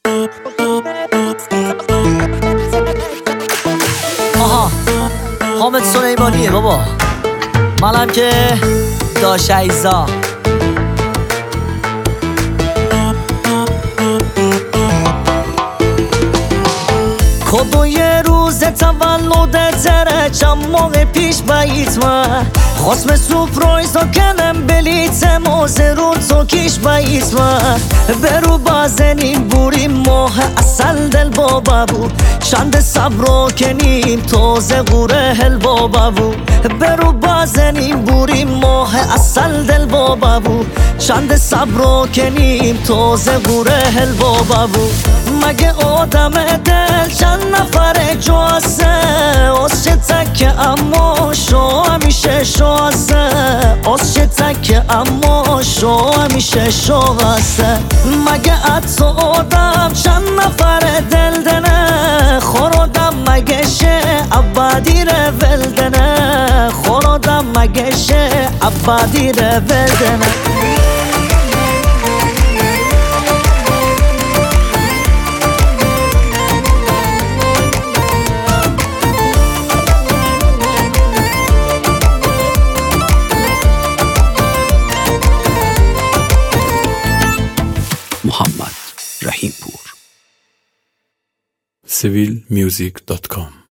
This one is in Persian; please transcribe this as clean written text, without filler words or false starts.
آها حامد سلیمانیه بابا، منم که داشیزا. کدو یه روز تولد تره چند ماه پیش باید من خواست سپرایز کنم بلیت موزه رو تو کش باید من برو بازنیم بوریم ماه اصل دل بابا بو چند صبر کنیم تازه غوره هل بابا بو برو بازنیم بوریم ماه اصل دل بابا بو چند صبر کنیم تازه غوره هل بابا بو مگه آدم دل چند نفر جواسه آسچه تک اما شو همیشه شواسه آسچه تک اما شو همیشه شواسه مگه حتی آدم چند نفر دل دنه خورادم مگه شه عبادی رو ولدنه خورادم مگه شه عبادی رو ولدنه محمد رحیم پور civilmusic.com